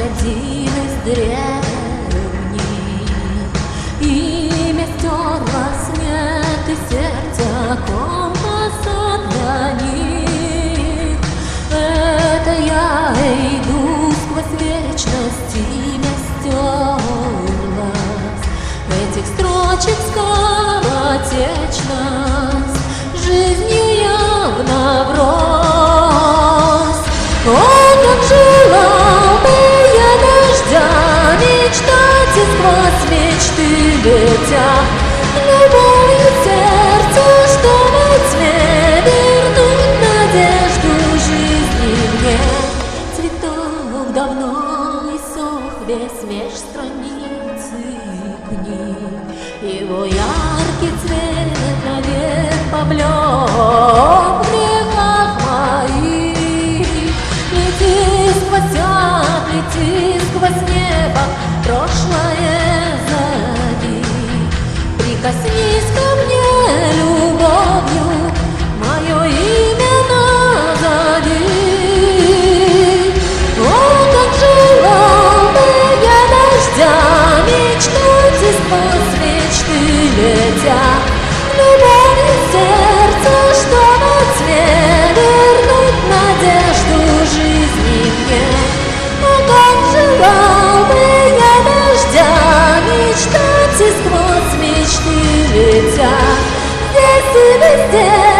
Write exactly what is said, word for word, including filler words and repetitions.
господин из древней. Имя стерлось, нет, и сердце компаса для них. Это я иду сквозь вечность, имя стерлось. Этих строчек скоротечность жизнью явно врос. О, как желал бы я дождя мечтать и сквозь мечты летя, любовью сердца, что во тьме вернуть надежду жизни мне. Цветок давно иссох весь меж страницы книг, его яркий цвет навек поблек в грехах моих. Лети сквозь ад, лети сквозь небо, прошлое сзади. Прикоснись ко мне любовью, мое имя назови. О, как желал бы я дождя мечтать и сквозь мечты летя, любовью сердца, что во тьме вернуть надежду жизни мне. О, как желал бы я дождя мечтать и сквозь мечты летя, здесь и везде.